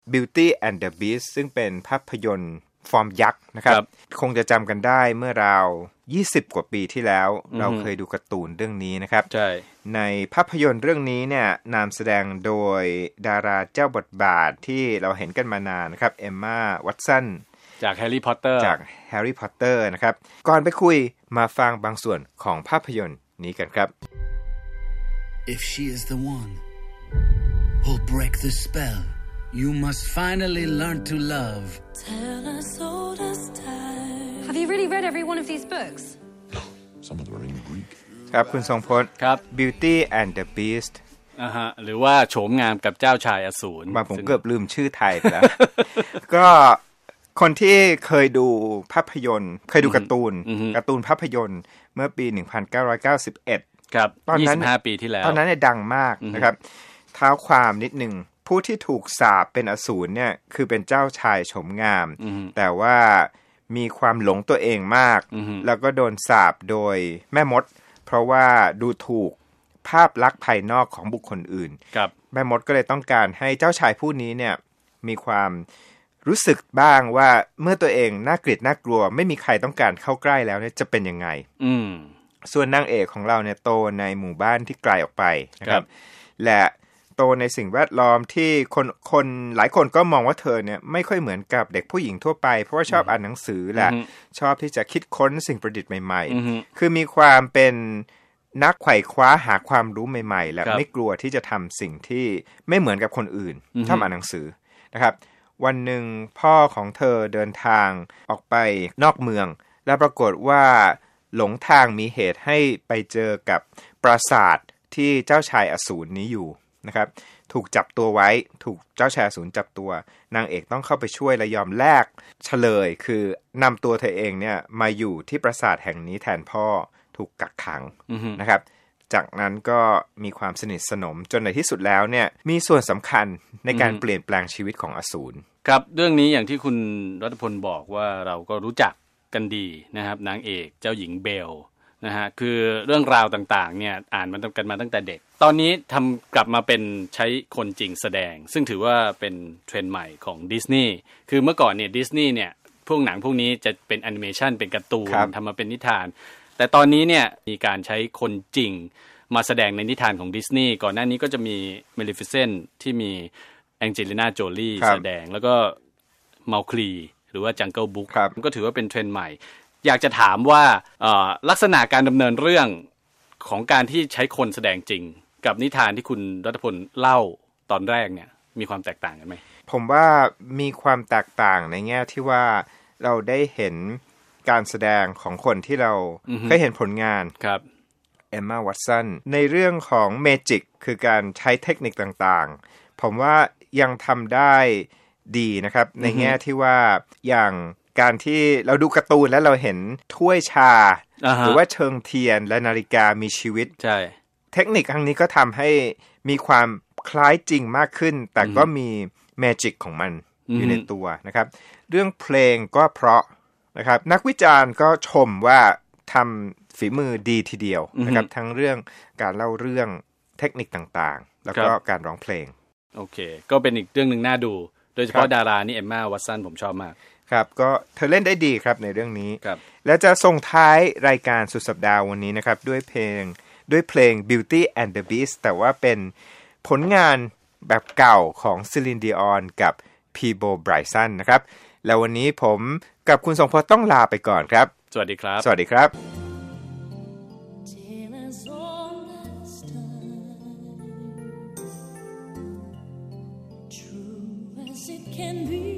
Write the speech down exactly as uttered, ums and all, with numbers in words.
Beauty and the Beast ซึ่งเป็นภาพยนตร์ฟอร์มยักษ์นะครับคงจะจำกันได้เมื่อราวยี่สิบกว่าปีที่แล้วเราเคยดูการ์ตูนเรื่องนี้นะครับใช่ในภาพยนตร์เรื่องนี้เนี่ยนำแสดงโดยดาราเจ้าบทบาทที่เราเห็นกันมานานนะครับเอมม่าวัตสันจากแฮร์รี่พอตเตอร์จากแฮร์รี่พอตเตอร์นะครับก่อนไปคุยมาฟังบางส่วนของภาพยนตร์นี้กันครับ If she is the one who'll break the spell you must finally learn to love Tell us all this time Have you really read every one of these books? No some of them are in Greek ครับคุณทรงพจน์ครับ Beauty and the Beast อ่าฮะหรือว่าโฉมงามกับเจ้าชายอสูรบางผมเกือบลืมชื่อไทยไปแล้ว ก็คนที่เคยดูภาพยนตร์เคยดูการ์ตูนการ์ตูนภาพยนตร์เมื่อปีหนึ่งพันเก้าร้อยเก้าสิบเอ็ดครับตอนนั้นยี่สิบห้าปีที่แล้วตอนนั้นเนี่ยดังมากนะครับเท้าความนิดนึงผู้ที่ถูกสาปเป็นอสูรเนี่ยคือเป็นเจ้าชายโฉมงามแต่ว่ามีความหลงตัวเองมากแล้วก็โดนสาปโดยแม่มดเพราะว่าดูถูกภาพลักษณ์ภายนอกของบุคคลอื่นแม่มดก็เลยต้องการให้เจ้าชายผู้นี้เนี่ยมีความรู้สึกบ้างว่าเมื่อตัวเองน่าเกลียดน่ากลัวไม่มีใครต้องการเข้าใกล้แล้วเนี่ยจะเป็นยังไงส่วนนางเอกของเราเนี่ยโตในหมู่บ้านที่ไกลออกไปนะครับและโตในสิ่งแวดล้อมที่คนคนหลายคนก็มองว่าเธอเนี่ยไม่ค่อยเหมือนกับเด็กผู้หญิงทั่วไปเพราะว่าชอบอ่านหนังสือและชอบที่จะคิดค้นสิ่งประดิษฐ์ใหม่ๆคือมีความเป็นนักไขว่คว้าหาความรู้ใหม่ๆและไม่กลัวที่จะทำสิ่งที่ไม่เหมือนกับคนอื่นชอบอ่านหนังสือนะครับวันหนึ่งพ่อของเธอเดินทางออกไปนอกเมืองและปรากฏว่าหลงทางมีเหตุให้ไปเจอกับปราสาทที่เจ้าชายอสูรนี้อยู่นะครับถูกจับตัวไว้ถูกเจ้าชายอสูรจับตัวนางเอกต้องเข้าไปช่วยและยอมแลกเฉลยคือนำตัวเธอเองเนี่ยมาอยู่ที่ปราสาทแห่งนี้แทนพ่อถูกกักขัง mm-hmm. นะครับจากนั้นก็มีความสนิทสนมจนในที่สุดแล้วเนี่ยมีส่วนสำคัญในการ mm-hmm. เปลี่ยนแปลงชีวิตของอสูรครับเรื่องนี้อย่างที่คุณรัตพลบอกว่าเราก็รู้จักกันดีนะครับนางเอกเจ้าหญิงเบลนะฮะคือเรื่องราวต่างๆเนี่ยอ่านมันกันมาตั้งแต่เด็กตอนนี้ทำกลับมาเป็นใช้คนจริงแสดงซึ่งถือว่าเป็นเทรนด์ใหม่ของดิสนีย์คือเมื่อก่อนเนี่ยดิสนีย์เนี่ยพวกหนังพวกนี้จะเป็นแอนิเมชันเป็นการ์ตูนทำมาเป็นนิทานแต่ตอนนี้เนี่ยมีการใช้คนจริงมาแสดงในนิทานของดิสนีย์ก่อนหน้านี้ก็จะมี Maleficent ที่มีแองเจลิน่าโจลี่แสดงแล้วก็เมาคลีหรือว่า Jungle Book ก็ถือว่าเป็นเทรนด์ใหม่อยากจะถามว่าลักษณะการดำเนินเรื่องของการที่ใช้คนแสดงจริงกับนิทานที่คุณรัตพลเล่าตอนแรกเนี่ยมีความแตกต่างกันไหมผมว่ามีความแตกต่างในแง่ที่ว่าเราได้เห็นการแสดงของคนที่เรา mm-hmm. เคยเห็นผลงานครับเอมม่าวัตสันในเรื่องของเมจิกคือการใช้เทคนิคต่างๆผมว่ายังทำได้ดีนะครับ mm-hmm. ในแง่ที่ว่าอย่างการที่เราดูการ์ตูนแล้วเราเห็นถ้วยชา uh-huh. หรือว่าเชิงเทียนและนาฬิกามีชีวิตใช่เทคนิคครั้งนี้ก็ทำให้มีความคล้ายจริงมากขึ้นแต่ mm-hmm. ก็มีเมจิกของมัน mm-hmm. อยู่ในตัวนะครับเรื่องเพลงก็เพราะนะครับนักวิจารณ์ก็ชมว่าทำฝีมือดีทีเดียว mm-hmm. นะครับทั้งเรื่องการเล่าเรื่องเทคนิคต่างๆแล้วก็การร้องเพลงโอเคก็เป็นอีกเรื่องนึงน่าดูโดยเฉพาะดารานี่เอมม่าวัตสันผมชอบมากครับก็เธอเล่นได้ดีครับในเรื่องนี้และจะส่งท้ายรายการสุดสัปดาห์วันนี้นะครับด้วยเพลงด้วยเพลง Beauty and the Beast แต่ว่าเป็นผลงานแบบเก่าของซิลินดิออนกับพีโบไบรซันนะครับแล้ววันนี้ผมกับคุณทรงพจน์ต้องลาไปก่อนครับสวัสดีครับสวัสดีครับ Can be